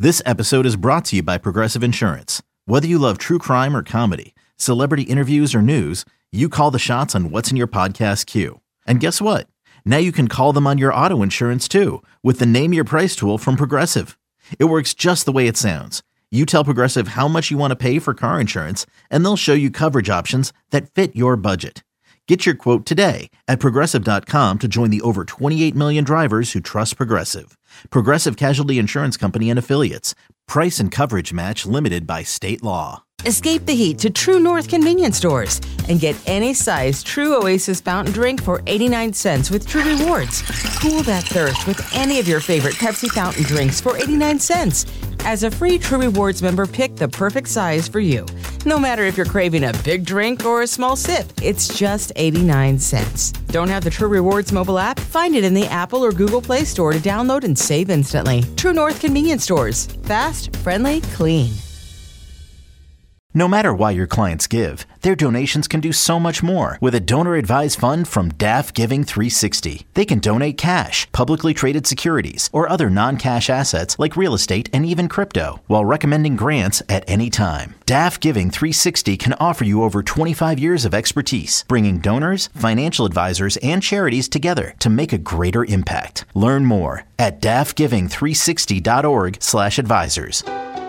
This episode is brought to you by Progressive Insurance. Whether you love true crime or comedy, celebrity interviews or news, you call the shots on what's in your podcast queue. And guess what? Now you can call them on your auto insurance too with the Name Your Price tool from Progressive. It works just the way it sounds. You tell Progressive how much you want to pay for car insurance, and they'll show you coverage options that fit your budget. Get your quote today at Progressive.com to join the over 28 million drivers who trust Progressive. Progressive Casualty Insurance Company and Affiliates. Price and coverage match limited by state law. Escape the heat to True North convenience stores and get any size True Oasis fountain drink for 89 cents with True Rewards. Cool that thirst with any of your favorite Pepsi fountain drinks for 89 cents. As a free True Rewards member, pick the perfect size for you. No matter if you're craving a big drink or a small sip, it's just 89 cents. Don't have the True Rewards mobile app? Find it in the Apple or Google Play Store to download and save instantly. True North convenience stores. Fast, friendly, clean. No matter why your clients give, their donations can do so much more with a donor-advised fund from DAF Giving 360. They can donate cash, publicly traded securities, or other non-cash assets like real estate and even crypto, while recommending grants at any time. DAF Giving 360 can offer you over 25 years of expertise, bringing donors, financial advisors, and charities together to make a greater impact. Learn more at dafgiving360.org/advisors.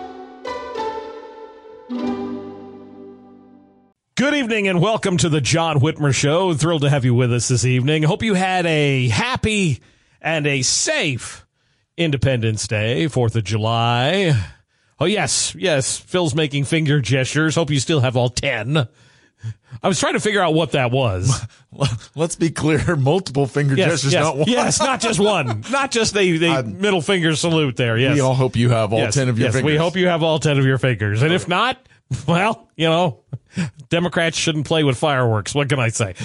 Good evening and welcome to the John Whitmer Show. Thrilled to have you with us this evening. Hope you had a happy and a safe Independence Day, 4th of July. Oh, yes. Phil's making finger gestures. Hope you still have all 10. I was trying to figure out what that was. Let's be clear. Multiple finger gestures, not one. Yes, not just one. Not just the middle finger salute there. Yes. We all hope you have all 10 of your fingers. We hope you have all 10 of your fingers. And if not, well, you know, Democrats shouldn't play with fireworks. What can I say?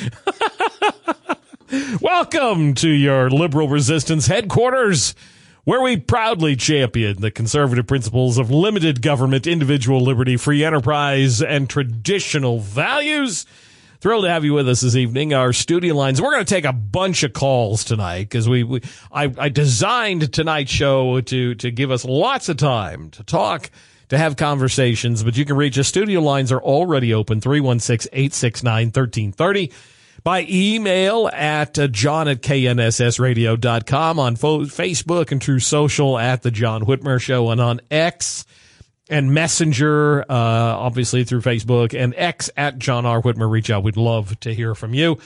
Welcome to your liberal resistance headquarters, where we proudly champion the conservative principles of limited government, individual liberty, free enterprise, and traditional values. Thrilled to have you with us this evening. Our studio lines, we're going to take a bunch of calls tonight because I designed tonight's show to give us lots of time to talk, to have conversations, but you can reach us. Studio lines are already open, 316-869-1330. By email at john@knssradio.com, on Facebook and True Social at The John Whitmer Show, and on X and Messenger, obviously through Facebook, and X at John R. Whitmer. Reach out. We'd love to hear from you.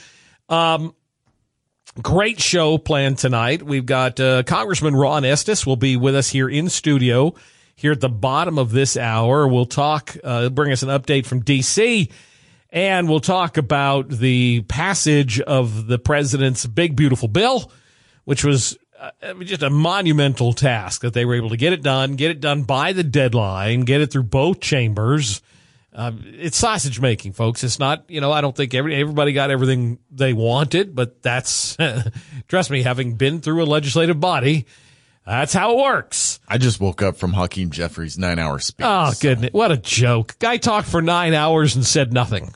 Great show planned tonight. We've got Congressman Ron Estes will be with us here in studio. Here at the bottom of this hour, we'll talk, bring us an update from D.C., and we'll talk about the passage of the president's big, beautiful bill, which was just a monumental task that they were able to get it done by the deadline, get it through both chambers. It's sausage making, folks. It's not, I don't think everybody got everything they wanted, but that's, trust me, having been through a legislative body, that's how it works. I just woke up from Hakeem Jeffries' 9-hour speech. Oh, goodness. What a joke. Guy talked for 9 hours and said nothing,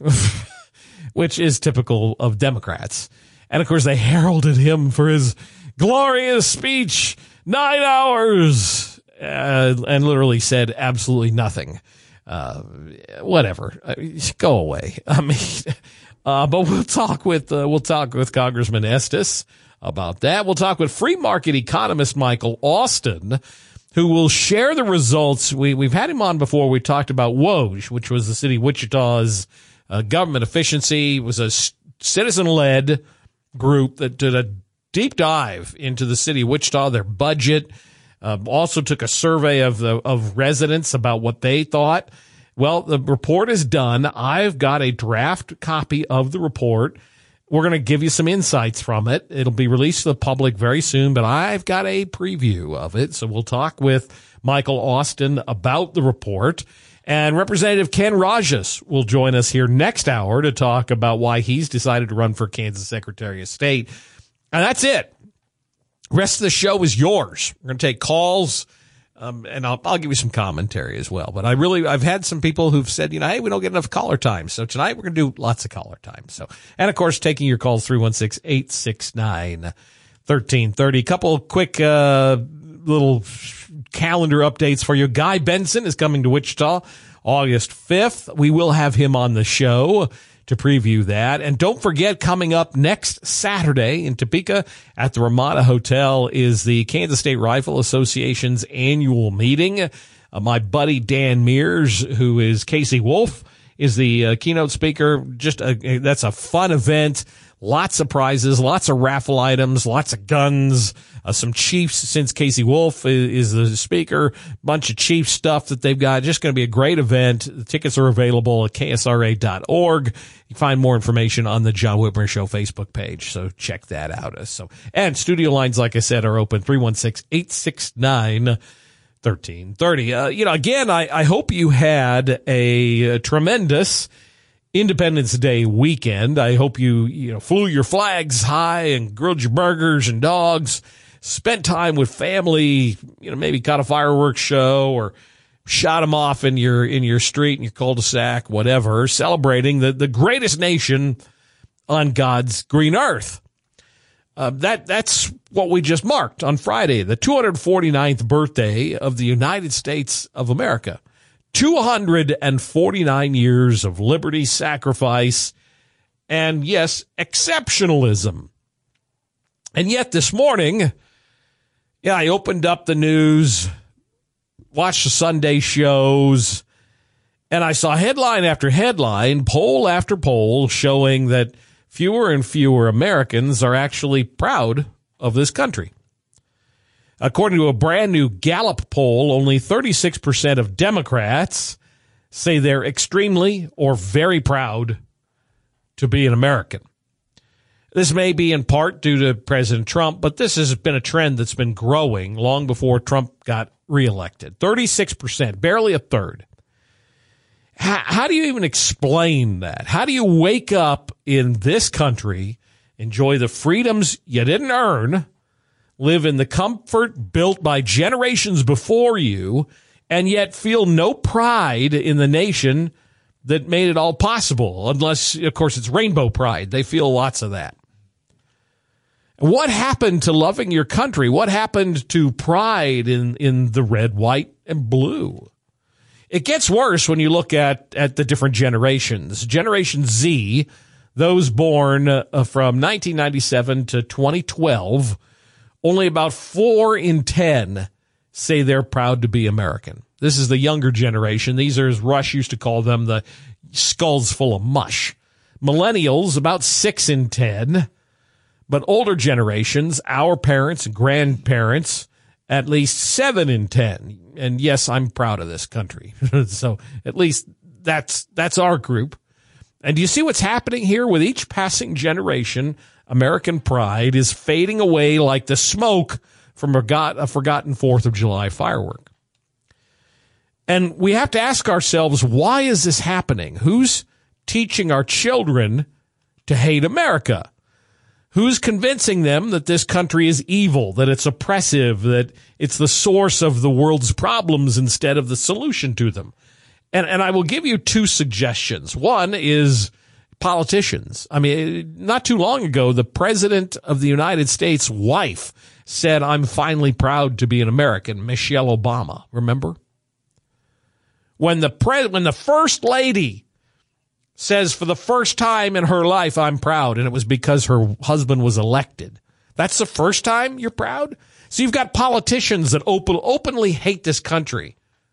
which is typical of Democrats. And, of course, they heralded him for his glorious speech, 9 hours, and literally said absolutely nothing. Whatever. Go away. I mean, but we'll talk with Congressman Estes about that. We'll talk with free market economist Michael Austin, who will share the results. We've had him on before. We talked about Woj, which was the city of Wichita's government efficiency. It was a citizen-led group that did a deep dive into the city of Wichita, their budget, also took a survey of residents about what they thought. Well, the report is done. I've got a draft copy of the report. We're going to give you some insights from it. It'll be released to the public very soon, but I've got a preview of it. So we'll talk with Michael Austin about the report. And Representative Ken Rajas will join us here next hour to talk about why he's decided to run for Kansas Secretary of State. And that's it. Rest of the show is yours. We're going to take calls. And I'll give you some commentary as well. But I've had some people who've said, hey, we don't get enough caller time. So tonight we're going to do lots of caller time. So, and of course, taking your calls, 316-869-1330. Couple quick, little calendar updates for you. Guy Benson is coming to Wichita August 5th. We will have him on the show to preview that. And don't forget, coming up next Saturday in Topeka at the Ramada Hotel is the Kansas State Rifle Association's annual meeting. My buddy Dan Mears, who is Casey Wolf, is the keynote speaker. That's a fun event. Lots of prizes, lots of raffle items, lots of guns, some Chiefs since Casey Wolf is the speaker, bunch of Chiefs stuff that they've got. Just going to be a great event. The tickets are available at ksra.org. You can find more information on the John Whitmer Show Facebook page, so check that out. And studio lines, like I said, are open 316-869-1330. Again, I hope you had a tremendous Independence Day weekend. I hope you flew your flags high and grilled your burgers and dogs, spent time with family, maybe caught a fireworks show or shot them off in your street, in your cul-de-sac, whatever, celebrating the greatest nation on God's green earth. That's what we just marked on Friday, the 249th birthday of the United States of America. 249 years of liberty, sacrifice, and yes, exceptionalism. And yet this morning, I opened up the news, watched the Sunday shows, and I saw headline after headline, poll after poll, showing that fewer and fewer Americans are actually proud of this country. According to a brand new Gallup poll, only 36% of Democrats say they're extremely or very proud to be an American. This may be in part due to President Trump, but this has been a trend that's been growing long before Trump got reelected. 36%, barely a third. How do you even explain that? How do you wake up in this country, enjoy the freedoms you didn't earn, live in the comfort built by generations before you, and yet feel no pride in the nation that made it all possible? Unless, of course, it's rainbow pride. They feel lots of that. What happened to loving your country? What happened to pride in the red, white, and blue? It gets worse when you look at the different generations. Generation Z, those born from 1997 to 2012, only about 4 in 10 say they're proud to be American. This is the younger generation. These are, as Rush used to call them, the skulls full of mush. Millennials, about 6 in 10. But older generations, our parents and grandparents, at least 7 in 10. And yes, I'm proud of this country. So at least that's our group. And do you see what's happening here? With each passing generation, American pride is fading away like the smoke from a forgotten 4th of July firework. And we have to ask ourselves, why is this happening? Who's teaching our children to hate America? Who's convincing them that this country is evil, that it's oppressive, that it's the source of the world's problems instead of the solution to them? And I will give you 2 suggestions. One is politicians. I mean, not too long ago, the president of the United States' wife said, "I'm finally proud to be an American," Michelle Obama. Remember? When the first lady says for the first time in her life, "I'm proud," and it was because her husband was elected. That's the first time you're proud? So you've got politicians that openly hate this country.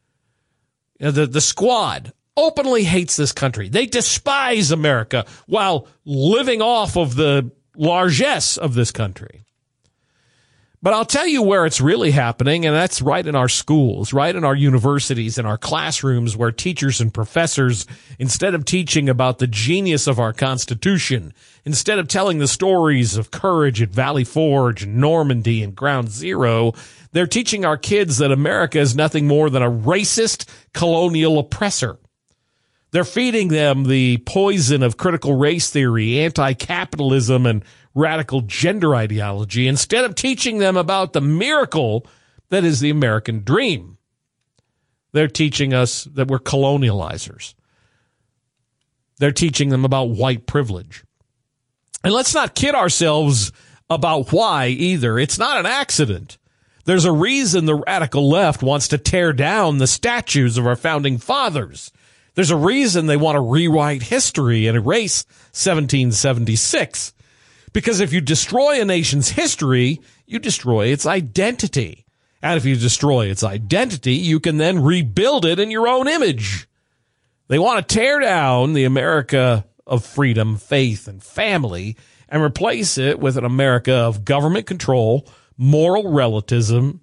The squad openly hates this country. They despise America while living off of the largesse of this country. But I'll tell you where it's really happening, and that's right in our schools, right in our universities, in our classrooms, where teachers and professors, instead of teaching about the genius of our Constitution, instead of telling the stories of courage at Valley Forge and Normandy and Ground Zero, they're teaching our kids that America is nothing more than a racist colonial oppressor. They're feeding them the poison of critical race theory, anti-capitalism, and radical gender ideology instead of teaching them about the miracle that is the American dream. They're teaching us that we're colonializers. They're teaching them about white privilege. And let's not kid ourselves about why either. It's not an accident There's a reason the radical left wants to tear down the statues of our founding fathers. There's a reason they want to rewrite history and erase 1776. Because if you destroy a nation's history, you destroy its identity. And if you destroy its identity, you can then rebuild it in your own image. They want to tear down the America of freedom, faith, and family and replace it with an America of government control, moral relativism,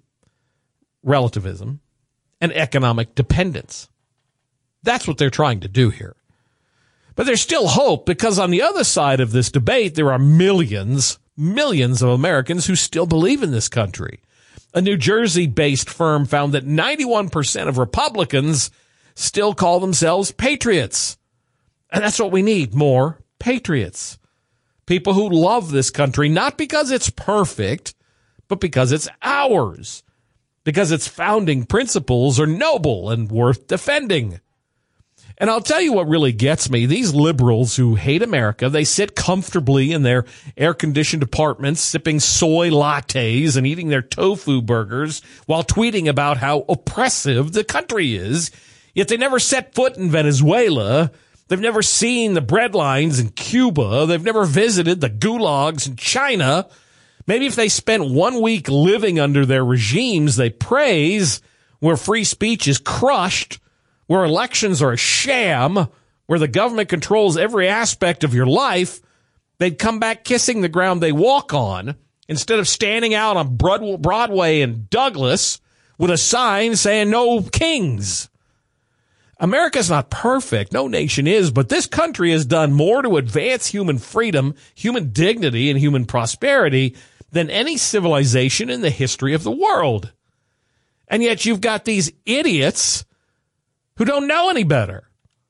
and economic dependence. That's what they're trying to do here. But there's still hope, because on the other side of this debate, there are millions of Americans who still believe in this country. A New Jersey-based firm found that 91% of Republicans still call themselves patriots. And that's what we need, more patriots. People who love this country, not because it's perfect, but because it's ours. Because its founding principles are noble and worth defending. And I'll tell you what really gets me. These liberals who hate America, they sit comfortably in their air-conditioned apartments, sipping soy lattes and eating their tofu burgers while tweeting about how oppressive the country is. Yet they never set foot in Venezuela. They've never seen the breadlines in Cuba. They've never visited the gulags in China. Maybe if they spent 1 week living under their regimes they praise, where free speech is crushed, where elections are a sham, where the government controls every aspect of your life, they'd come back kissing the ground they walk on instead of standing out on Broadway and Douglas with a sign saying no kings. America's not perfect. No nation is, but this country has done more to advance human freedom, human dignity, and human prosperity than any civilization in the history of the world. And yet you've got these idiots who don't know any better.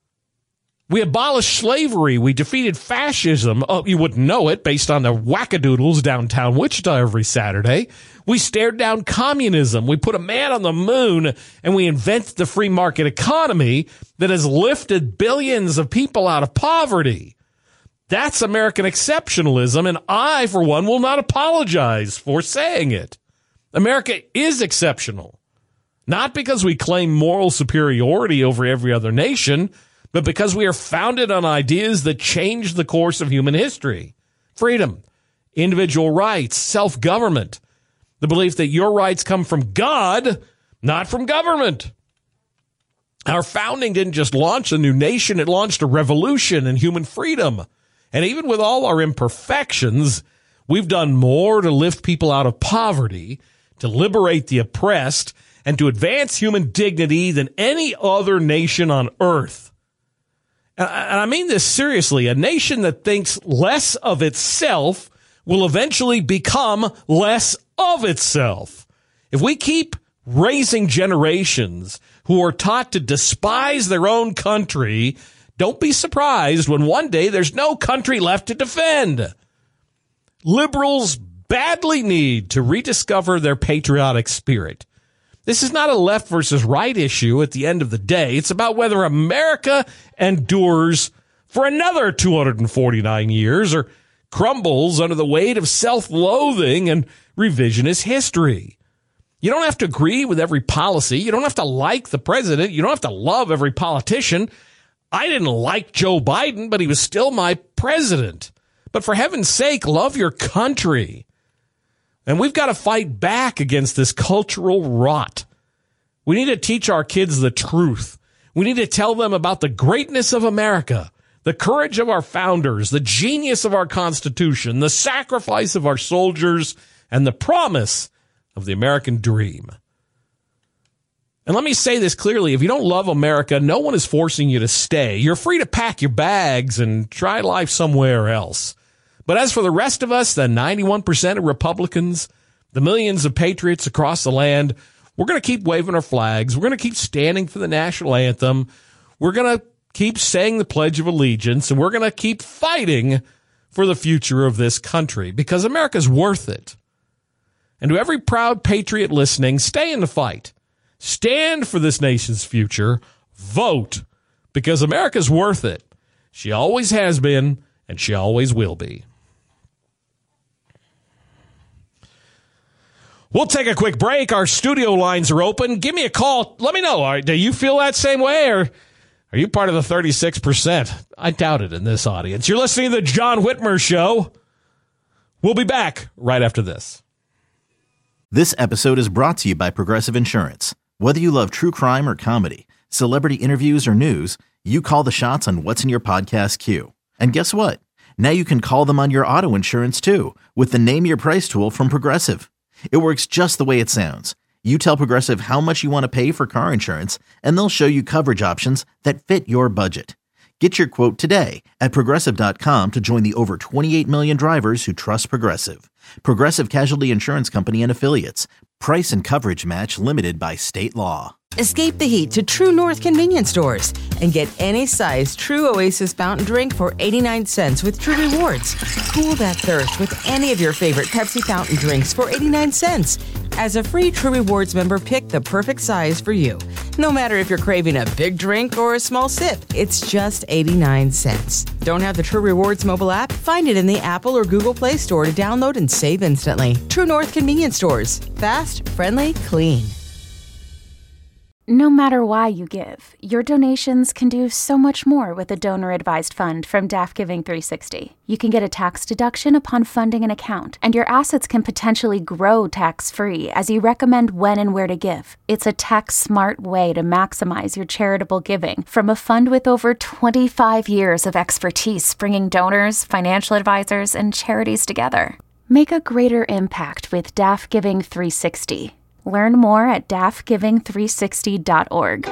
We abolished slavery. We defeated fascism. Oh, you wouldn't know it based on the wackadoodles downtown Wichita every Saturday. We stared down communism. We put a man on the moon, and we invented the free market economy that has lifted billions of people out of poverty. That's American exceptionalism, and I, for one, will not apologize for saying it. America is exceptional. Not because we claim moral superiority over every other nation, but because we are founded on ideas that change the course of human history. Freedom, individual rights, self-government, the belief that your rights come from God, not from government. Our founding didn't just launch a new nation, it launched a revolution in human freedom. And even with all our imperfections, we've done more to lift people out of poverty, to liberate the oppressed, and to advance human dignity than any other nation on earth. And I mean this seriously. A nation that thinks less of itself will eventually become less of itself. If we keep raising generations who are taught to despise their own country, don't be surprised when one day there's no country left to defend. Liberals badly need to rediscover their patriotic spirit. This is not a left versus right issue at the end of the day. It's about whether America endures for another 249 years or crumbles under the weight of self-loathing and revisionist history. You don't have to agree with every policy. You don't have to like the president. You don't have to love every politician. I didn't like Joe Biden, but he was still my president. But for heaven's sake, love your country. And we've got to fight back against this cultural rot. We need to teach our kids the truth. We need to tell them about the greatness of America, the courage of our founders, the genius of our Constitution, the sacrifice of our soldiers, and the promise of the American dream. And let me say this clearly. If you don't love America, no one is forcing you to stay. You're free to pack your bags and try life somewhere else. But as for the rest of us, the 91% of Republicans, the millions of patriots across the land, we're going to keep waving our flags. We're going to keep standing for the national anthem. We're going to keep saying the Pledge of Allegiance, and we're going to keep fighting for the future of this country because America's worth it. And to every proud patriot listening, stay in the fight. Stand for this nation's future. Vote because America's worth it. She always has been, and she always will be. We'll take a quick break. Our studio lines are open. Give me a call. Let me know. Do you feel that same way, or are you part of the 36%? I doubt it in this audience. You're listening to the John Whitmer Show. We'll be back right after this. This episode is brought to you by Progressive Insurance. Whether you love true crime or comedy, celebrity interviews or news, you call the shots on what's in your podcast queue. And guess what? Now you can call them on your auto insurance too with the Name Your Price tool from Progressive. It works just the way it sounds. You tell Progressive how much you want to pay for car insurance, and they'll show you coverage options that fit your budget. Get your quote today at Progressive.com to join the over 28 million drivers who trust Progressive. Progressive Casualty Insurance Company and Affiliates. Price and coverage match limited by state law. Escape the heat to True North convenience stores and get any size True Oasis fountain drink for 89 cents with True Rewards. Cool that thirst with any of your favorite Pepsi fountain drinks for 89 cents. As a free True Rewards member, pick the perfect size for you. No matter if you're craving a big drink or a small sip, it's just 89 cents. Don't have the True Rewards mobile app? Find it in the Apple or Google Play Store to download and save instantly. True North convenience stores. Fast, friendly, clean. No matter why you give, your donations can do so much more with a donor-advised fund from DAF Giving 360. You can get a tax deduction upon funding an account, and your assets can potentially grow tax-free as you recommend when and where to give. It's a tax-smart way to maximize your charitable giving from a fund with over 25 years of expertise bringing donors, financial advisors, and charities together. Make a greater impact with DAF Giving 360. Learn more at dafgiving360.org.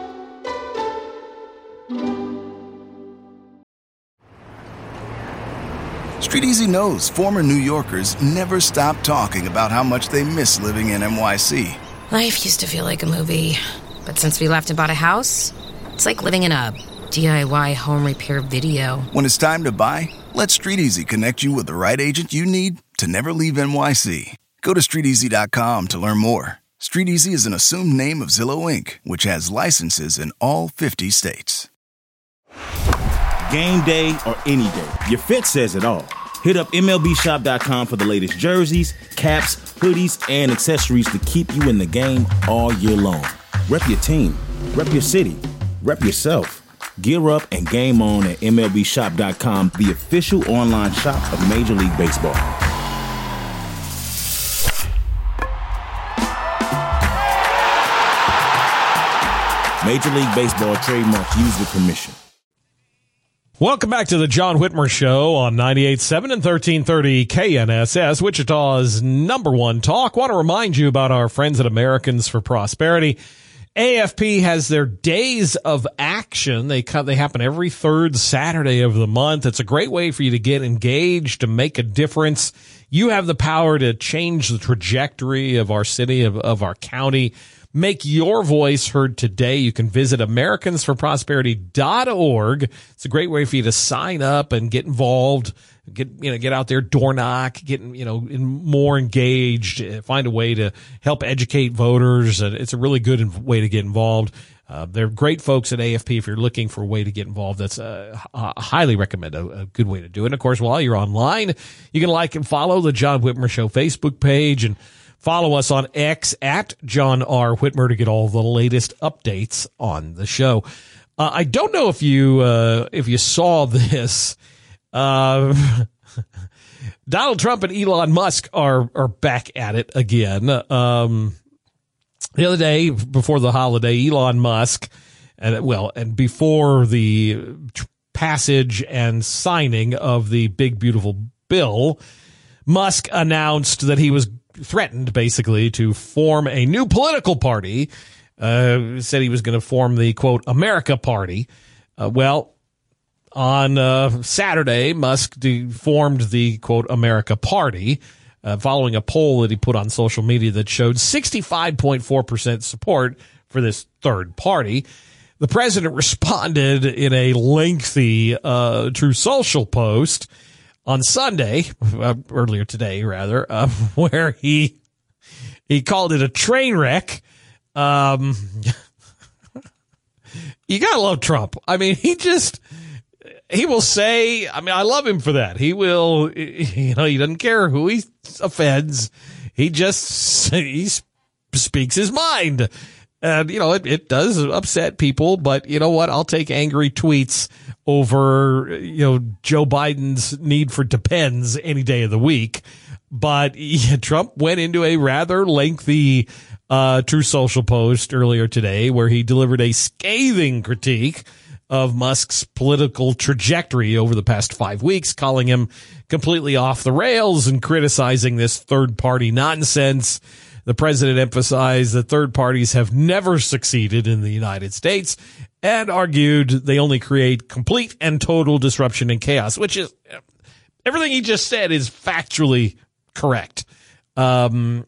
Street Easy knows former New Yorkers never stop talking about how much they miss living in NYC. Life used to feel like a movie, but since we left and bought a house, it's like living in a DIY home repair video. When it's time to buy, let Street Easy connect you with the right agent you need to never leave NYC. Go to StreetEasy.com to learn more. Street Easy is an assumed name of Zillow Inc., which has licenses in all 50 states. Game day or any day, your fit says it all. Hit up MLBshop.com for the latest jerseys, caps, hoodies, and accessories to keep you in the game all year long. Rep your team, rep your city, rep yourself. Gear up and game on at MLBshop.com, the official online shop of Major League Baseball. Major League Baseball trademark used with permission. Welcome back to the John Whitmer Show on 98.7 and 1330 KNSS, Wichita's #1 talk. Want to remind you about our friends at Americans for Prosperity. AFP has their days of action. They happen every third Saturday of the month. It's a great way for you to get engaged, to make a difference. You have the power to change the trajectory of our city, of our county. Make your voice heard today. You can visit AmericansForProsperity.org. It's a great way for you to sign up and get involved, get out there, door knock, get, more engaged, find a way to help educate voters. It's a really good way to get involved. They're great folks at AFP. If you're looking for a way to get involved, that's I highly recommend a good way to do it. And of course, while you're online, you can like and follow the John Whitmer Show Facebook page and follow us on X at John R. Whitmer to get all the latest updates on the show. I don't know if you saw this. Donald Trump and Elon Musk are back at it again. The other day, before the holiday, Elon Musk, and before the passage and signing of the big beautiful bill, Musk announced that he was threatened basically to form a new political party, said he was going to form the, quote, America Party. On Saturday, Musk formed the, quote, America Party, following a poll that he put on social media that showed 65.4% support for this third party. The president responded in a lengthy Truth Social post on Sunday, earlier today, rather, where he called it a train wreck. You gotta love Trump. I mean, he will say, I love him for that. He will, he doesn't care who he offends. he speaks his mind. And, it does upset people, but you know what? I'll take angry tweets over, Joe Biden's need for depends any day of the week. But Trump went into a rather lengthy Truth Social post earlier today where he delivered a scathing critique of Musk's political trajectory over the past 5 weeks, calling him completely off the rails and criticizing this third-party nonsense. The president emphasized that third parties have never succeeded in the United States and argued they only create complete and total disruption and chaos, which is everything he just said is factually correct. I don't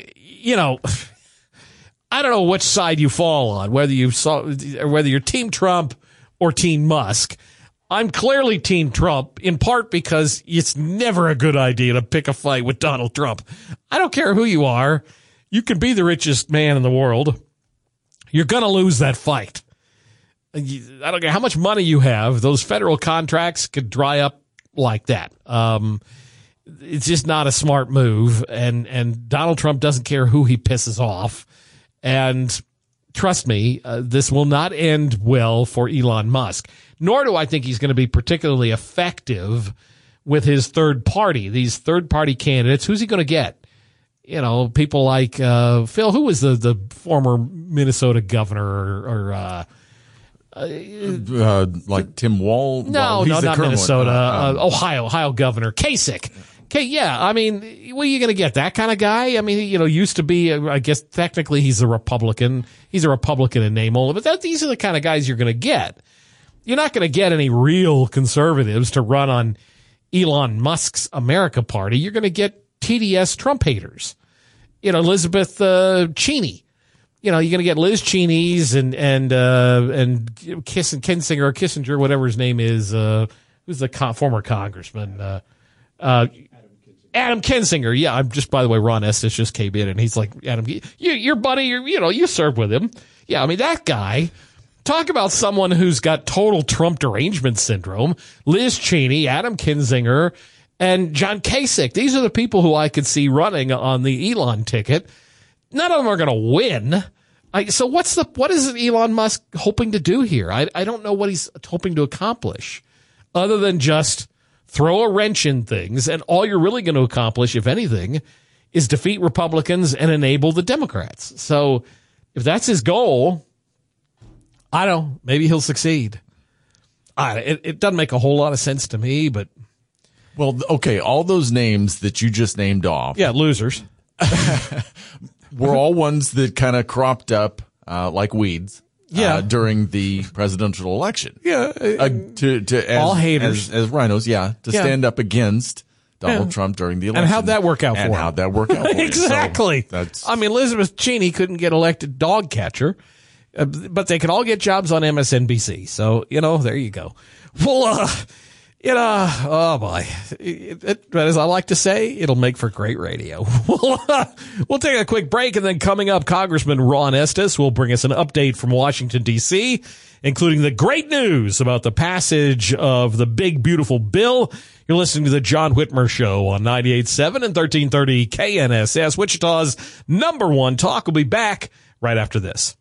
know which side you fall on, whether you're Team Trump or Team Musk. I'm clearly Team Trump, in part because it's never a good idea to pick a fight with Donald Trump. I don't care who you are. You can be the richest man in the world. You're going to lose that fight. I don't care how much money you have. Those federal contracts could dry up like that. It's just not a smart move. And Donald Trump doesn't care who he pisses off. And trust me, this will not end well for Elon Musk. Nor do I think he's going to be particularly effective with his third party. These third party candidates, who's he going to get? People like Phil, who was the former Minnesota governor, like Tim Walz? No, not Minnesota. Ohio governor Kasich. Yeah, I mean, where are you going to get that kind of guy? I mean, used to be, I guess technically he's a Republican. He's a Republican in name only, but these are the kind of guys you're going to get. You're not going to get any real conservatives to run on Elon Musk's America Party. You're going to get TDS Trump haters. Elizabeth Cheney. You're going to get Liz Cheney's and Kissinger, whatever his name is, who's the former congressman, Adam Kinzinger. Yeah, I'm just, by the way, Ron Estes just came in and he's like, Adam, your buddy, you served with him. Yeah, I mean, that guy, talk about someone who's got total Trump derangement syndrome. Liz Cheney, Adam Kinzinger, and John Kasich. These are the people who I could see running on the Elon ticket. None of them are going to win. So what is Elon Musk hoping to do here? I don't know what he's hoping to accomplish other than just throw a wrench in things. And all you're really going to accomplish, if anything, is defeat Republicans and enable the Democrats. So if that's his goal, I don't know, maybe he'll succeed. It doesn't make a whole lot of sense to me, but. Well, okay, all those names that you just named off. Yeah, losers. Were all ones that kind of cropped up like weeds during the presidential election. Yeah. All haters. As rhinos, to stand up against Donald Trump during the election. And how'd that work out for him? And how'd that work out for him? Exactly. So Elizabeth Cheney couldn't get elected dog catcher, but they could all get jobs on MSNBC. So, there you go. Well, oh boy. As I like to say, it'll make for great radio. We'll take a quick break, and then coming up, Congressman Ron Estes will bring us an update from Washington, D.C., including the great news about the passage of the big, beautiful bill. You're listening to the John Whitmer Show on 98.7 and 1330 KNSS, Wichita's #1 talk. We'll be back right after this.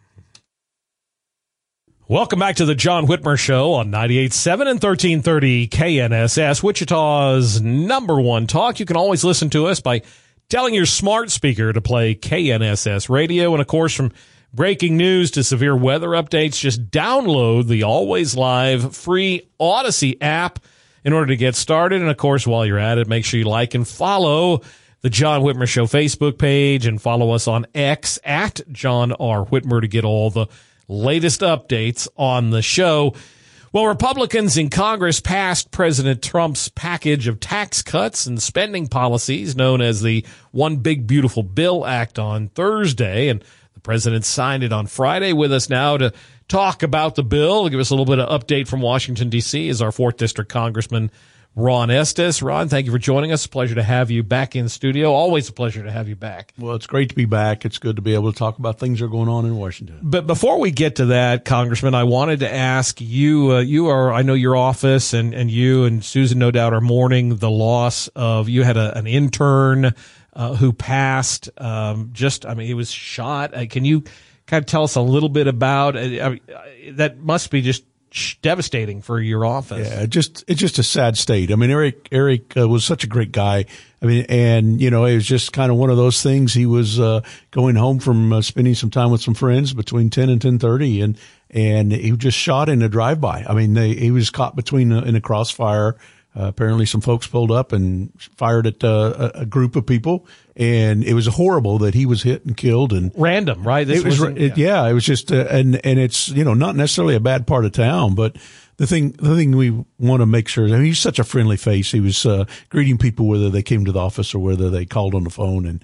Welcome back to the John Whitmer Show on 98.7 and 1330 KNSS, Wichita's #1 talk. You can always listen to us by telling your smart speaker to play KNSS radio. And, of course, from breaking news to severe weather updates, just download the Always Live free Odyssey app in order to get started. And, of course, while you're at it, make sure you like and follow the John Whitmer Show Facebook page and follow us on X at John R. Whitmer to get all the latest updates on the show. Well, Republicans in Congress passed President Trump's package of tax cuts and spending policies known as the One Big Beautiful Bill Act on Thursday, and the president signed it on Friday. With us now to talk about the bill, give us a little bit of update from Washington, D.C., is our 4th District Congressman Ron Estes. Ron, thank you for joining us. Pleasure to have you back in studio. Always a pleasure to have you back. Well, it's great to be back. It's good to be able to talk about things that are going on in Washington. But before we get to that, Congressman, I wanted to ask you, I know your office and you and Susan, no doubt, are mourning the loss of, you had an intern who passed. He was shot. Can you kind of tell us a little bit about that? Must be just devastating for your office. Yeah, it's just a sad state. I mean, Eric was such a great guy. I mean, and it was just kind of one of those things. He was going home from spending some time with some friends between 10 and 10:30, and he was just shot in a drive-by. I mean, he was caught in a crossfire. Apparently some folks pulled up and fired at a group of people, and it was horrible that he was hit and killed. And random, right? It was just, and it's, not necessarily a bad part of town, but the thing we want to make sure, I mean, he's such a friendly face. He was greeting people whether they came to the office or whether they called on the phone, and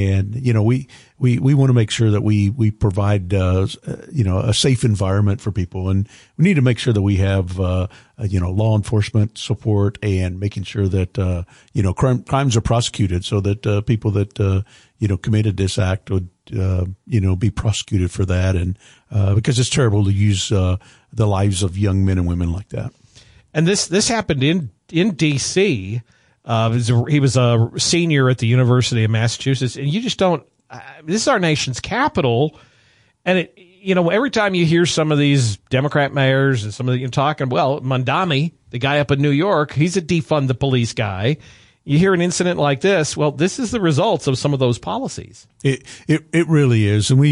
we want to make sure that we provide a safe environment for people, and we need to make sure that we have law enforcement support and making sure that crimes are prosecuted so that people that committed this act would be prosecuted for that, and because it's terrible to use the lives of young men and women like that. And this happened in D.C. He was a senior at the University of Massachusetts, and you just don't. This is our nation's capital, and every time you hear some of these Democrat mayors and some of talking, well, Mondami, the guy up in New York, he's a defund the police guy. You hear an incident like this, well, this is the results of some of those policies. It really is. And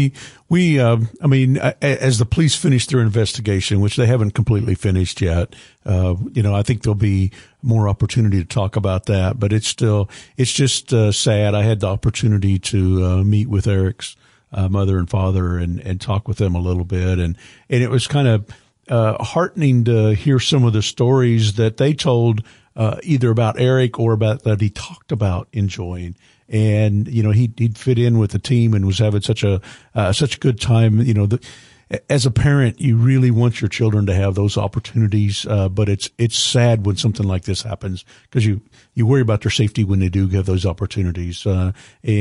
as the police finish their investigation, which they haven't completely finished yet, I think there'll be more opportunity to talk about that, but it's just sad. I had the opportunity to meet with Eric's mother and father and talk with them a little bit. And it was kind of heartening to hear some of the stories that they told either about Eric or about that he talked about enjoying. And, he'd fit in with the team and was having such a good time. As a parent, you really want your children to have those opportunities. But it's sad when something like this happens because you worry about their safety when they do have those opportunities. And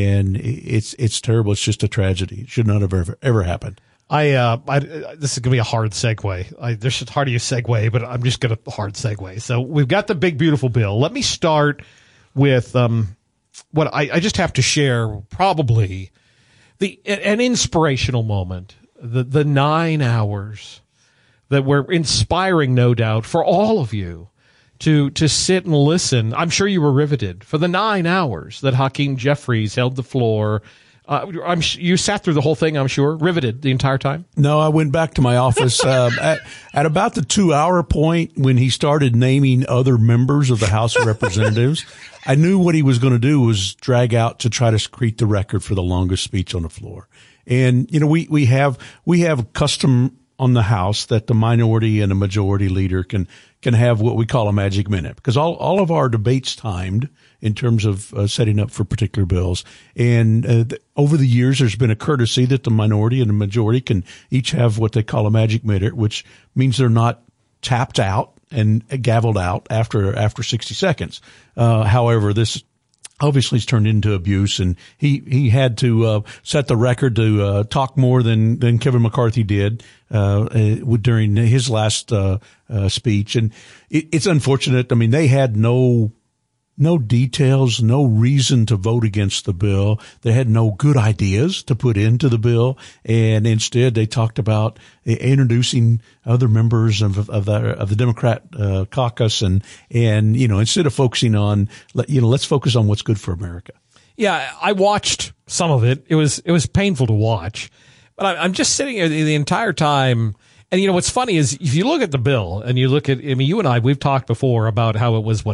it's terrible. It's just a tragedy. It should not have ever happened. This is going to be a hard segue. There's hard to segue, but I'm just going to hard segue. So we've got the big, beautiful bill. Let me start with, what I just have to share, probably an inspirational moment, the 9 hours that were inspiring, no doubt, for all of you to sit and listen. I'm sure you were riveted for the 9 hours that Hakeem Jeffries held the floor. You sat through the whole thing, I'm sure, riveted the entire time? No, I went back to my office at about the 2 hour point when he started naming other members of the House of Representatives. I knew what he was going to do was drag out to try to secrete the record for the longest speech on the floor. And, we have a custom on the House that the minority and the majority leader can have what we call a magic minute, because all of our debates timed in terms of setting up for particular bills. And over the years, there's been a courtesy that the minority and the majority can each have what they call a magic minute, which means they're not tapped out and gavelled out after 60 seconds. However, this obviously has turned into abuse, and he had to set the record to talk more than Kevin McCarthy did during his last speech. And it's unfortunate. I mean, they had no details, no reason to vote against the bill. They had no good ideas to put into the bill, and instead they talked about introducing other members of the Democrat caucus, and instead of focusing on let's focus on what's good for America. Yeah, I watched some of it. It was painful to watch, but I'm just sitting here the entire time. And what's funny is if you look at the bill and you look at, you and I, we've talked before about how it was a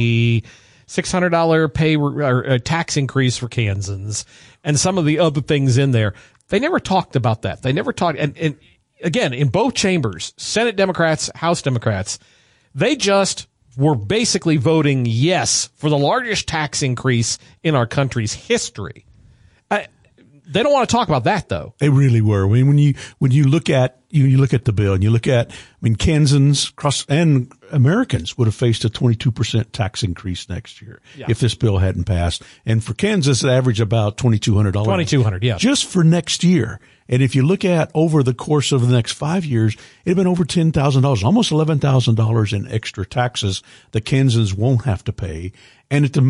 $2,600 pay or tax increase for Kansans and some of the other things in there. They never talked about that. They never talked. And again, in both chambers, Senate Democrats, House Democrats, they just were basically voting yes for the largest tax increase in our country's history. They don't want to talk about that, though. They really were. I mean, when you look at the bill and you look at, Kansans and Americans would have faced a 22% tax increase next year if this bill hadn't passed. And for Kansas, it averaged about $2,200. $2,200, yeah. Just for next year. And if you look at over the course of the next 5 years, it'd been over $10,000, almost $11,000 in extra taxes that Kansans won't have to pay. And at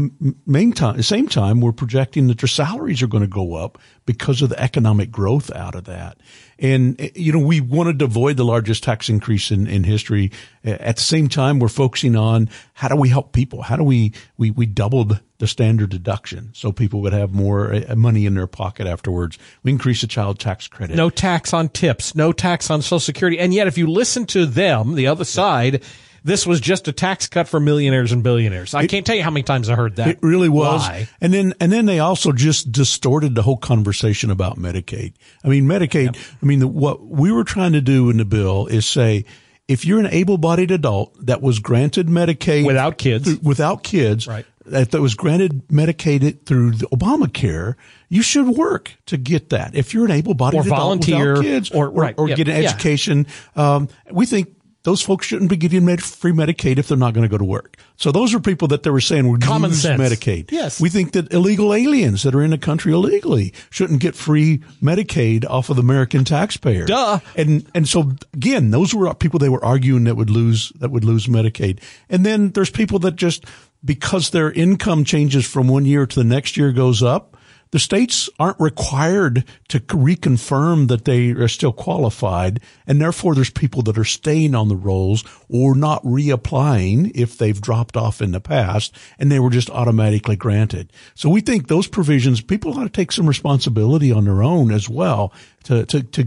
the same time, we're projecting that their salaries are going to go up because of the economic growth out of that. And, we wanted to avoid the largest tax increase in history. At the same time, we're focusing on how do we help people? How do we doubled the standard deduction so people would have more money in their pocket afterwards. We increased the child tax credit. No tax on tips, no tax on Social Security. And yet, if you listen to them, the other side, this was just a tax cut for millionaires and billionaires. I can't tell you how many times I heard that. It really was. Lie. And then they also just distorted the whole conversation about Medicaid. I mean, Medicaid, what we were trying to do in the bill is say, if you're an able-bodied adult that was granted Medicaid without kids, right, that was granted Medicaid through the Obamacare, you should work to get that. If you're an able-bodied adult volunteer without kids or get an education, we think those folks shouldn't be getting free Medicaid if they're not going to go to work. So those are people that they were saying would common lose sense. Medicaid. Yes. We think that illegal aliens that are in the country illegally shouldn't get free Medicaid off of the American taxpayer. Duh. And so again, those were people they were arguing that would lose Medicaid. And then there's people that just, because their income changes from one year to the next year goes up, the states aren't required to reconfirm that they are still qualified, and therefore there's people that are staying on the rolls or not reapplying if they've dropped off in the past, and they were just automatically granted. So we think those provisions, people ought to take some responsibility on their own as well to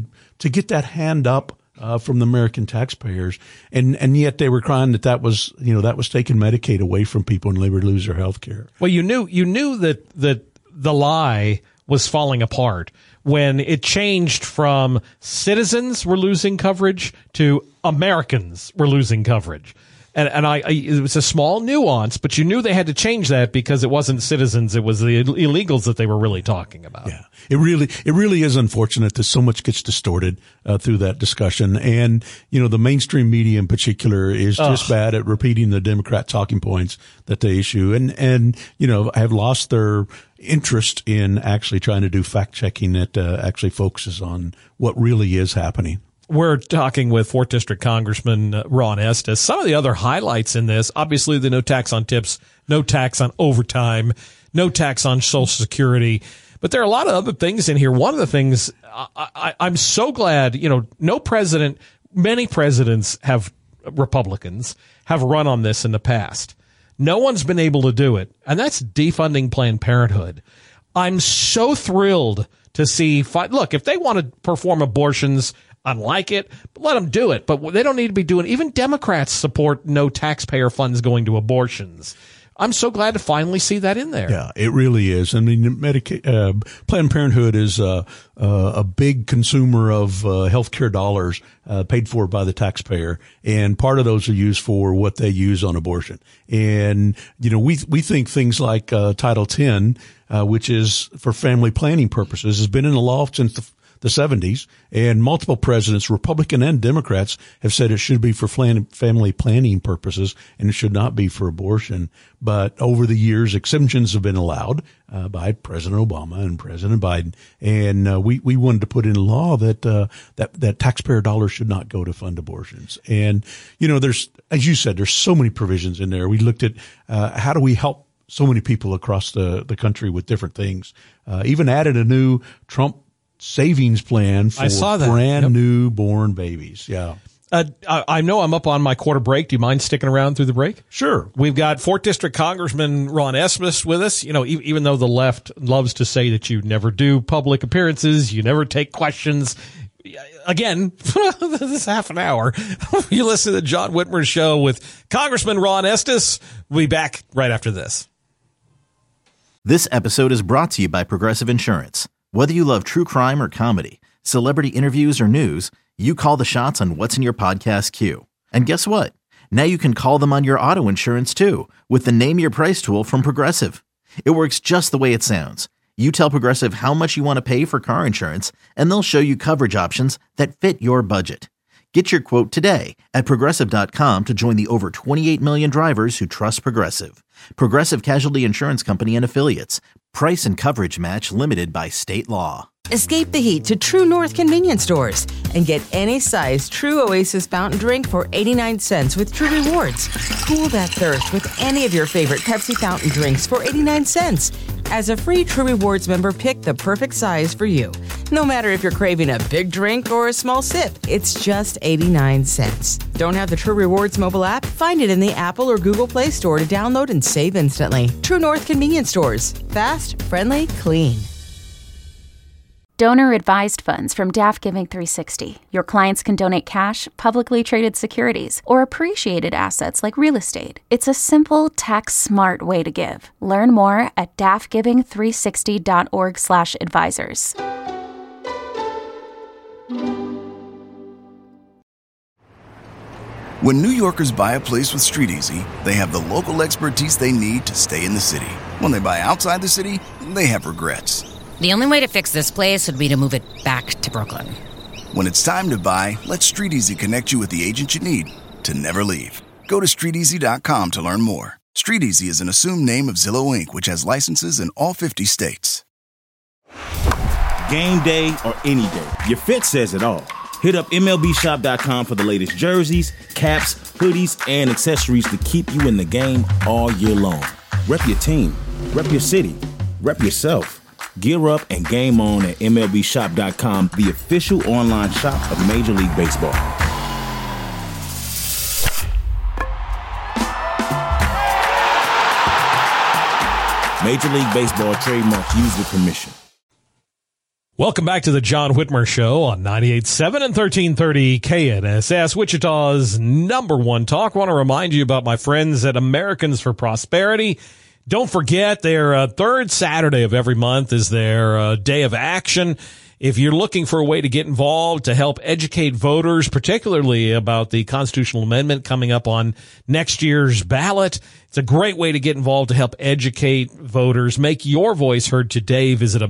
get that hand up from the American taxpayers. And yet they were crying that was taking Medicaid away from people and they would lose their health care. Well, you knew that the lie was falling apart when it changed from citizens were losing coverage to Americans were losing coverage. And it was a small nuance, but you knew they had to change that because it wasn't citizens, it was the illegals that they were really talking about. Yeah. It really is unfortunate that so much gets distorted through that discussion. And, the mainstream media in particular is just bad at repeating the Democrat talking points that they issue and have lost their interest in actually trying to do fact checking that actually focuses on what really is happening. We're talking with 4th District Congressman Ron Estes. Some of the other highlights in this, obviously the no tax on tips, no tax on overtime, no tax on Social Security. But there are a lot of other things in here. One of the things I'm so glad, many presidents Republicans have run on this in the past. No one's been able to do it. And that's defunding Planned Parenthood. I'm so thrilled to see, look, if they want to perform abortions, unlike it, but let them do it. But they don't need to be doing. Even Democrats support no taxpayer funds going to abortions. I'm so glad to finally see that in there. Yeah, it really is. I mean, Planned Parenthood is a big consumer of healthcare dollars paid for by the taxpayer, and part of those are used for what they use on abortion. And we think things like Title X, which is for family planning purposes, has been in the law since the 70s, and multiple presidents, Republican and Democrats, have said it should be for family planning purposes and it should not be for abortion. But over the years, exemptions have been allowed by President Obama and President Biden, and we wanted to put in law that taxpayer dollars should not go to fund abortions. And there's, as you said, there's so many provisions in there. We looked at how do we help so many people across the country with different things. Even added a new Trump savings plan for brand new born babies. Yeah. I know I'm up on my quarter break. Do you mind sticking around through the break? Sure. We've got 4th District Congressman Ron Estes with us. Even though the left loves to say that you never do public appearances, you never take questions. Again, this is half an hour. You listen to the John Whitmer Show with Congressman Ron Estes. We'll be back right after this. This episode is brought to you by Progressive Insurance. Whether you love true crime or comedy, celebrity interviews or news, you call the shots on what's in your podcast queue. And guess what? Now you can call them on your auto insurance too with the Name Your Price tool from Progressive. It works just the way it sounds. You tell Progressive how much you want to pay for car insurance, and they'll show you coverage options that fit your budget. Get your quote today at Progressive.com to join the over 28 million drivers who trust Progressive. Progressive Casualty Insurance Company and Affiliates. Price and coverage match limited by state law. Escape the heat to True North convenience stores and get any size True Oasis fountain drink for 89 cents with True Rewards. Cool that thirst with any of your favorite Pepsi fountain drinks for 89 cents. As a free True Rewards member, pick the perfect size for you. No matter if you're craving a big drink or a small sip, it's just 89 cents. Don't have the True Rewards mobile app? Find it in the Apple or Google Play Store to download and save instantly. True North convenience stores. Fast, friendly, clean. Donor-advised funds from Daft Giving 360. Your clients can donate cash, publicly traded securities, or appreciated assets like real estate. It's a simple, tax-smart way to give. Learn more at daftgiving360.org/advisors. When New Yorkers buy a place with StreetEasy, they have the local expertise they need to stay in the city. When they buy outside the city, they have regrets. The only way to fix this place would be to move it back to Brooklyn. When it's time to buy, let StreetEasy connect you with the agent you need to never leave. Go to StreetEasy.com to learn more. StreetEasy is an assumed name of Zillow Inc., which has licenses in all 50 states. Game day or any day, your fit says it all. Hit up MLBshop.com for the latest jerseys, caps, hoodies, and accessories to keep you in the game all year long. Rep your team, rep your city, rep yourself. Gear up and game on at MLBshop.com, the official online shop of Major League Baseball. Major League Baseball trademark used with permission. Welcome back to the John Whitmer Show on 98.7 and 1330 KNSS, Wichita's #1 talk. I want to remind you about my friends at Americans for Prosperity. Don't forget, their third Saturday of every month is their day of action. If you're looking for a way to get involved to help educate voters, particularly about the constitutional amendment coming up on next year's ballot, it's a great way to get involved to help educate voters. Make your voice heard today. Visit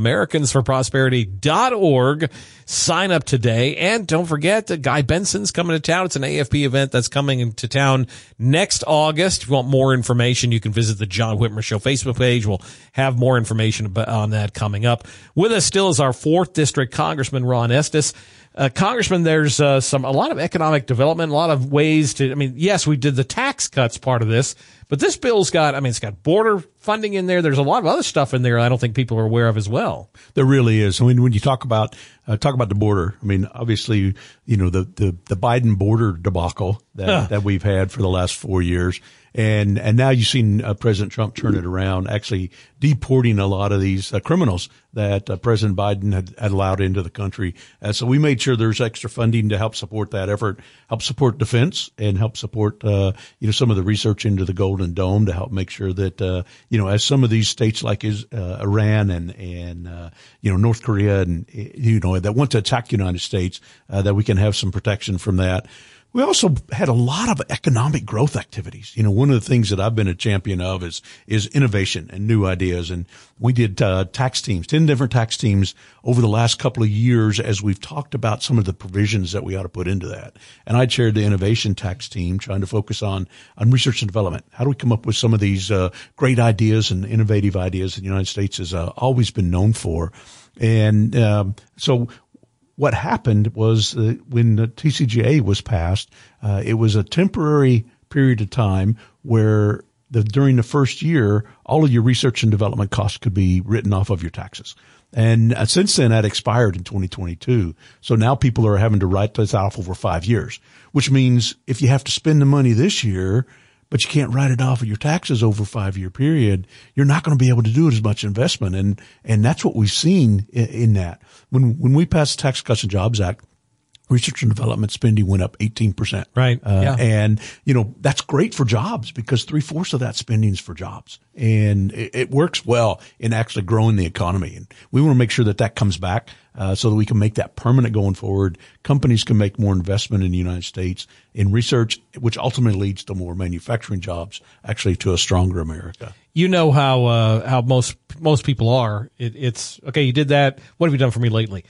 AmericansForProsperity.org. Sign up today. And don't forget that Guy Benson's coming to town. It's an AFP event that's coming into town next August. If you want more information, you can visit the John Whitmer Show Facebook page. We'll have more information on that coming up. With us still is our 4th District Congressman, Ron Estes. Congressman, there's a lot of economic development, a lot of ways to, yes, we did the tax cuts part of this, but this bill's got, it's got border funding in there. There's a lot of other stuff in there I don't think people are aware of as well. There really is. When you talk about the border, obviously, the Biden border debacle that we've had for the last 4 years. And now you've seen President Trump turn it around, actually deporting a lot of these criminals that President Biden had allowed into the country. So we made sure there's extra funding to help support that effort, help support defense, and help support some of the research into the Golden Dome to help make sure that as some of these states like Iran and North Korea and that want to attack the United States, that we can have some protection from that. We also had a lot of economic growth activities. One of the things that I've been a champion of is innovation and new ideas. And we did tax teams, 10 different tax teams over the last couple of years as we've talked about some of the provisions that we ought to put into that. And I chaired the innovation tax team trying to focus on research and development. How do we come up with some of these great ideas and innovative ideas that the United States has always been known for? And so what happened was when the TCJA was passed, it was a temporary period of time where during the first year, all of your research and development costs could be written off of your taxes. And since then, that expired in 2022. So now people are having to write this off over 5 years, which means if you have to spend the money this year, but you can't write it off of your taxes over a 5-year period, you're not going to be able to do as much investment. And that's what we've seen in that. When we passed the Tax Cuts and Jobs Act, research and development spending went up 18%. Right. And, that's great for jobs because 3/4 of that spending is for jobs. And it works well in actually growing the economy. And we want to make sure that comes back so that we can make that permanent going forward. Companies can make more investment in the United States in research, which ultimately leads to more manufacturing jobs, actually to a stronger America. You know how most people are. It's okay. You did that. What have you done for me lately?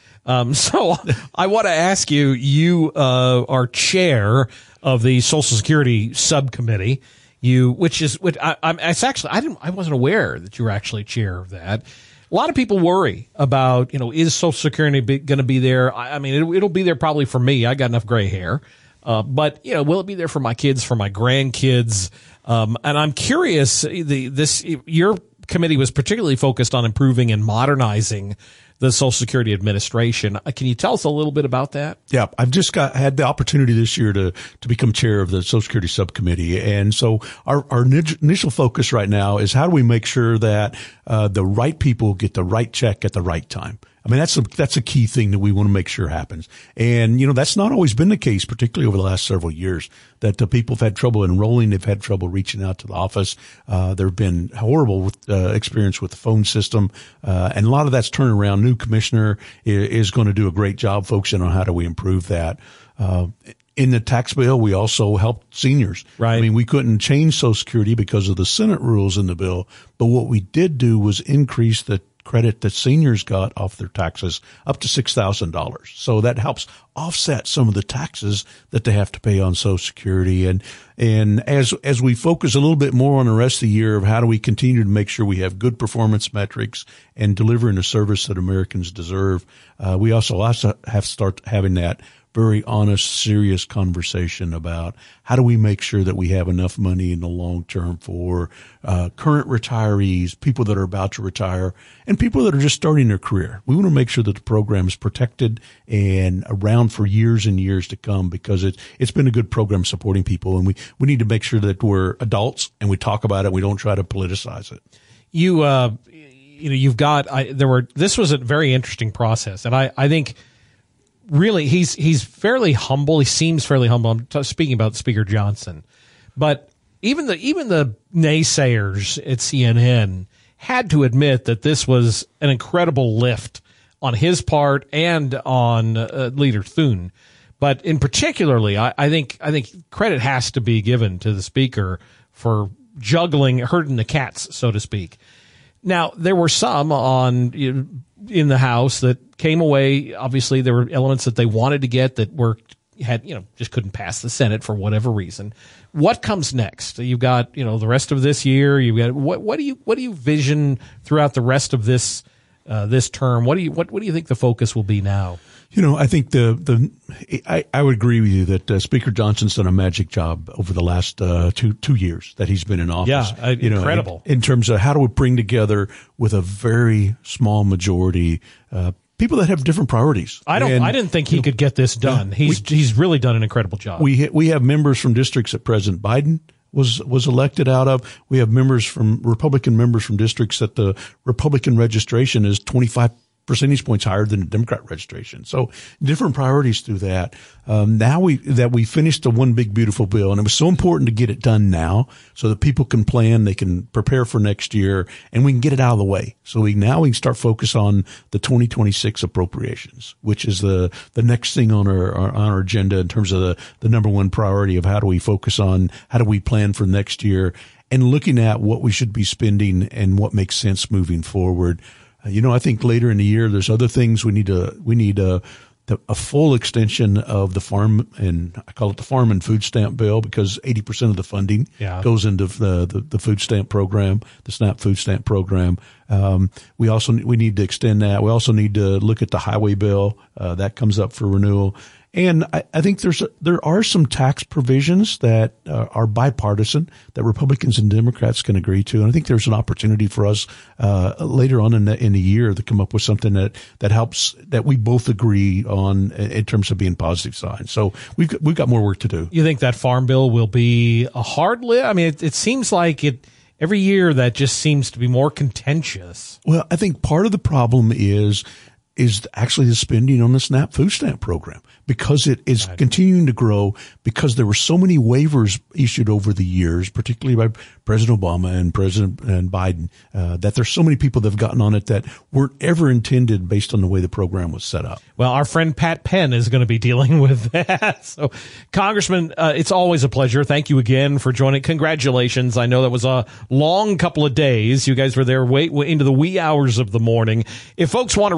So I want to ask you. You are chair of the Social Security subcommittee. I wasn't aware that you were actually chair of that. A lot of people worry about, is Social Security going to be there? I mean, it'll be there probably for me. I got enough gray hair. But will it be there for my kids, for my grandkids? And I'm curious, your committee was particularly focused on improving and modernizing the Social Security Administration. Can you tell us a little bit about that? Yeah, I've just had the opportunity this year to become chair of the Social Security Subcommittee. And so our initial focus right now is how do we make sure that the right people get the right check at the right time? I mean, that's a key thing that we want to make sure happens. And, that's not always been the case, particularly over the last several years, that people have had trouble enrolling. They've had trouble reaching out to the office. There have been horrible experience with the phone system. And a lot of that's turning around. New commissioner is going to do a great job focusing on how do we improve that. In the tax bill, we also helped seniors. Right. I mean, we couldn't change Social Security because of the Senate rules in the bill. But what we did do was increase the credit that seniors got off their taxes up to $6,000. So that helps offset some of the taxes that they have to pay on Social Security. And as we focus a little bit more on the rest of the year of how do we continue to make sure we have good performance metrics and delivering a service that Americans deserve, we also have to start having that very honest, serious conversation about how do we make sure that we have enough money in the long term for current retirees, people that are about to retire, and people that are just starting their career. We want to make sure that the program is protected and around for years and years to come because it's been a good program supporting people, and we need to make sure that we're adults and we talk about it. We don't try to politicize it. This was a very interesting process, and I think. Really, he's fairly humble. He seems fairly humble. I'm speaking about Speaker Johnson, but even the naysayers at CNN had to admit that this was an incredible lift on his part and on Leader Thune. But in particularly, I think credit has to be given to the Speaker for herding the cats, so to speak. Now, there were some in the House that came away. Obviously, there were elements that they wanted to get that just couldn't pass the Senate for whatever reason. What comes next? You've got, the rest of this year. You've got what do you vision throughout the rest of this term? What do you think the focus will be now? I think I would agree with you that Speaker Johnson's done a magic job over the last 2 years that he's been in office. Yeah, incredible. In terms of how do we bring together with a very small majority people that have different priorities. I didn't think he could get this done. He's really done an incredible job. We have members from districts that President Biden was elected out of. We have Republican members from districts that the Republican registration is 25 percentage points higher than the Democrat registration. So different priorities through that. Now we finished the one big beautiful bill, and it was so important to get it done now so that people can plan, they can prepare for next year, and we can get it out of the way. So we can start focus on the 2026 appropriations, which is the next thing on our agenda in terms of the number one priority of how do we focus on, how do we plan for next year, and looking at what we should be spending and what makes sense moving forward. I think later in the year, there's other things we need a full extension of the farm, and I call it the farm and food stamp bill because 80% of the funding goes into the food stamp program, the SNAP food stamp program. We need to extend that. We also need to look at the highway bill that comes up for renewal. And I think there are some tax provisions that are bipartisan that Republicans and Democrats can agree to. And I think there's an opportunity for us later on in the year to come up with something that helps, that we both agree on in terms of being positive signs. So we've got more work to do. You think that farm bill will be a hard lift? I mean, it seems like every year that just seems to be more contentious. Well, I think part of the problem is actually the spending on the SNAP food stamp program, because it is continuing to grow, because there were so many waivers issued over the years, particularly by President Obama and President Biden, that there's so many people that have gotten on it that weren't ever intended based on the way the program was set up. Well, our friend Pat Penn is going to be dealing with that. So, Congressman, it's always a pleasure. Thank you again for joining. Congratulations. I know that was a long couple of days. You guys were there way into the wee hours of the morning. If folks want to reach out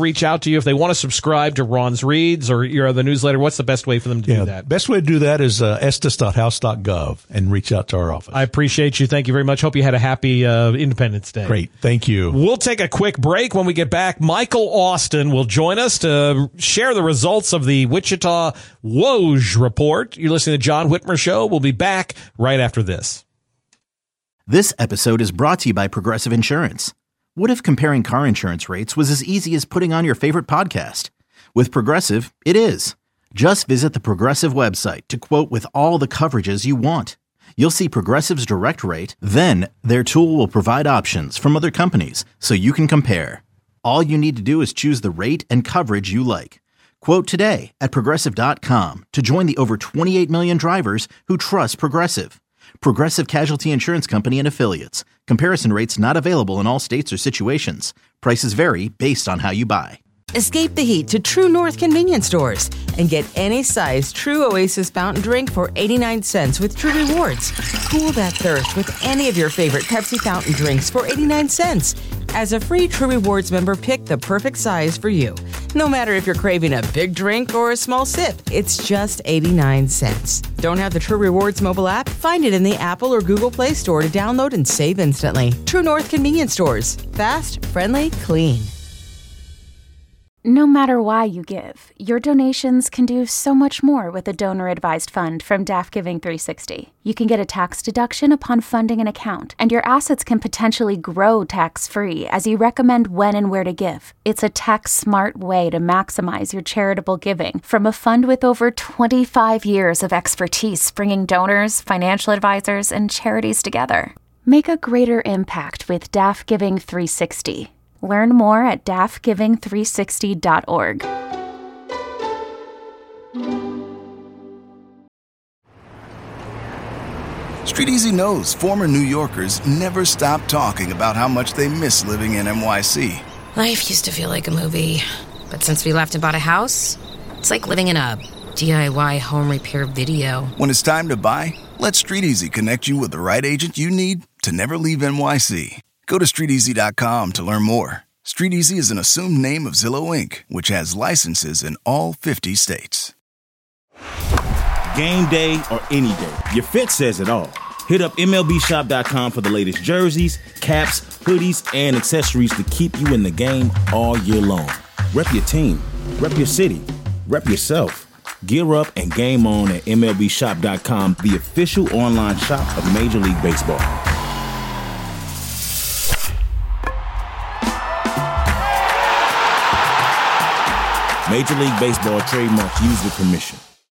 to you? If they want to subscribe to Ron's Reads or your other newsletter, what's the best way for them to do that? Best way to do that is estes.house.gov and reach out to our office. I appreciate you. Thank you very much. Hope you had a happy Independence Day. Great. Thank you. We'll take a quick break. When we get back, Michael Austin will join us to share the results of the Wichita Woj report. You're listening to the John Whitmer Show. We'll be back right after this. This episode is brought to you by Progressive Insurance. What if comparing car insurance rates was as easy as putting on your favorite podcast? With Progressive, it is. Just visit the Progressive website to quote with all the coverages you want. You'll see Progressive's direct rate, then their tool will provide options from other companies so you can compare. All you need to do is choose the rate and coverage you like. Quote today at Progressive.com to join the over 28 million drivers who trust Progressive. Progressive Casualty Insurance Company and Affiliates. Comparison rates not available in all states or situations. Prices vary based on how you buy. Escape the heat to True North convenience stores and get any size True Oasis fountain drink for 89 cents with True Rewards. Cool that thirst with any of your favorite Pepsi fountain drinks for 89 cents. As a free True Rewards member, pick the perfect size for you. No matter if you're craving a big drink or a small sip, it's just 89 cents. Don't have the True Rewards mobile app? Find it in the Apple or Google Play Store to download and save instantly. True North convenience stores. Fast, friendly, clean. No matter why you give, your donations can do so much more with a donor-advised fund from DAF Giving 360. You can get a tax deduction upon funding an account, and your assets can potentially grow tax-free as you recommend when and where to give. It's a tax-smart way to maximize your charitable giving from a fund with over 25 years of expertise bringing donors, financial advisors, and charities together. Make a greater impact with DAF Giving 360. Learn more at dafgiving360.org. Street Easy knows former New Yorkers never stop talking about how much they miss living in NYC. Life used to feel like a movie, but since we left and bought a house, it's like living in a DIY home repair video. When it's time to buy, let Street Easy connect you with the right agent you need to never leave NYC. Go to StreetEasy.com to learn more. Street Easy is an assumed name of Zillow Inc., which has licenses in all 50 states. Game day or any day, your fit says it all. Hit up MLBshop.com for the latest jerseys, caps, hoodies, and accessories to keep you in the game all year long. Rep your team, rep your city, rep yourself. Gear up and game on at MLBshop.com, the official online shop of Major League Baseball. Major League Baseball trademarks used with permission.